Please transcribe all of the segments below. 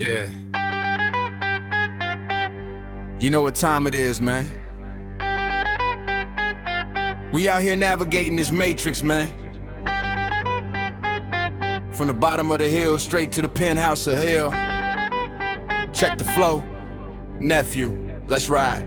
Yeah. You know what time it is, man. We out here navigating this matrix, man. From the bottom of the hill straight to the penthouse of hell. Check the flow. Nephew, let's ride.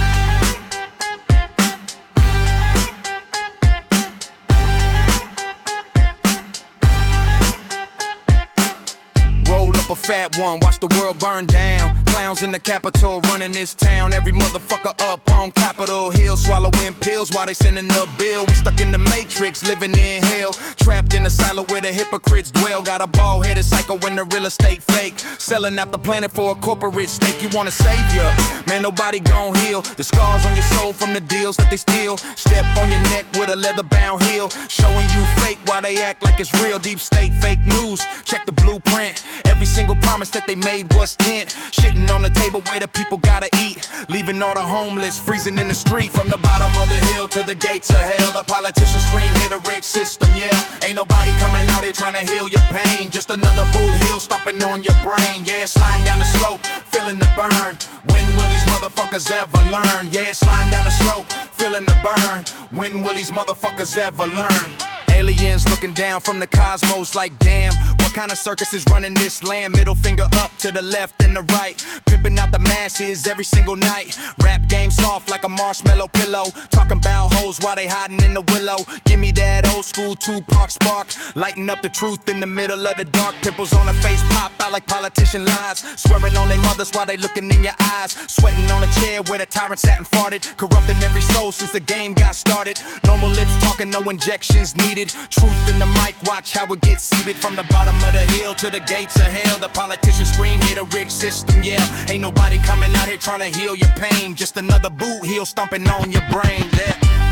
Roll up a fat one, watch the world burn down. Clowns in the Capitol running this town. Every motherfucker up on Capitol Hill, swallowing pills while they sending the bill. We stuck in the matrix, living in hell. Trapped in a silo where the hypocrites dwell. Got a bald-headed psycho in the real estate fake, selling out the planet for a corporate stake. You want a savior? Man, nobody gon' heal the scars on your soul from the deals that they steal. Step on your neck with a leather-bound heel, showing you fake while they act like it's real. Deep state fake news, check the blueprint. Every single promise that they made was tent. Shitting on the table where the people gotta eat, leaving all the homeless freezing in the street. From the bottom of the hill to the gates of hell, the politicians scream, hit a rigged system, yeah. Ain't nobody coming out here trying to heal your pain. Just another boot hill stomping on your brain. Yeah, sliding down the slope, feeling the burn. When will these motherfuckers ever learn? Yeah, sliding down the slope, feeling the burn. When will these motherfuckers ever learn? Aliens looking down from the cosmos like damn, what kind of circus is running this land? Middle finger up to the left and the right, pimping out the masses every single night. Rap game soft like a marshmallow pillow, talking about hoes while they hiding in the willow. Give me that old school Tupac spark, lighting up the truth in the middle of the dark. Pimples on the face pop out like politician lies, swearing on their mothers while they looking in your eyes. Sweating on a chair where the tyrant sat and farted, corrupting every soul since the game got started. Normal lips talking, no injections needed. Truth in the mic, watch how it gets seated. From the bottom of the hill to the gates of hell, the politicians scream, hit a rigged system, yeah. Ain't nobody coming out here trying to heal your pain. Just another boot heel stomping on your brain, yeah.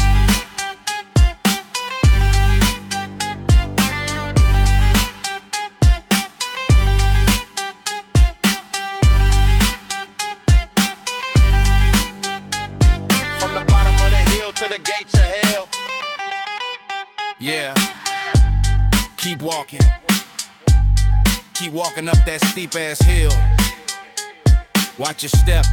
From the bottom of the hill to the gates of hell. Yeah, keep walking up that steep ass hill. Watch your step,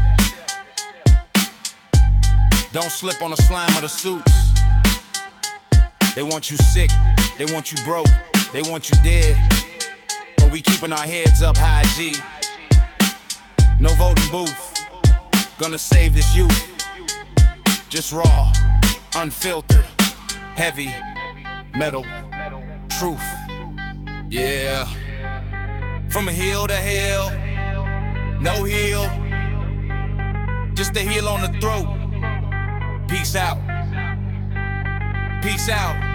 don't slip on the slime of the suits. They want you sick, they want you broke, they want you dead, but we keeping our heads up high, G. No voting booth, gonna save this youth. Just raw, unfiltered, heavy metal truth, yeah. From hill to hill, no heel, just a heel on the throat. Peace out, peace out.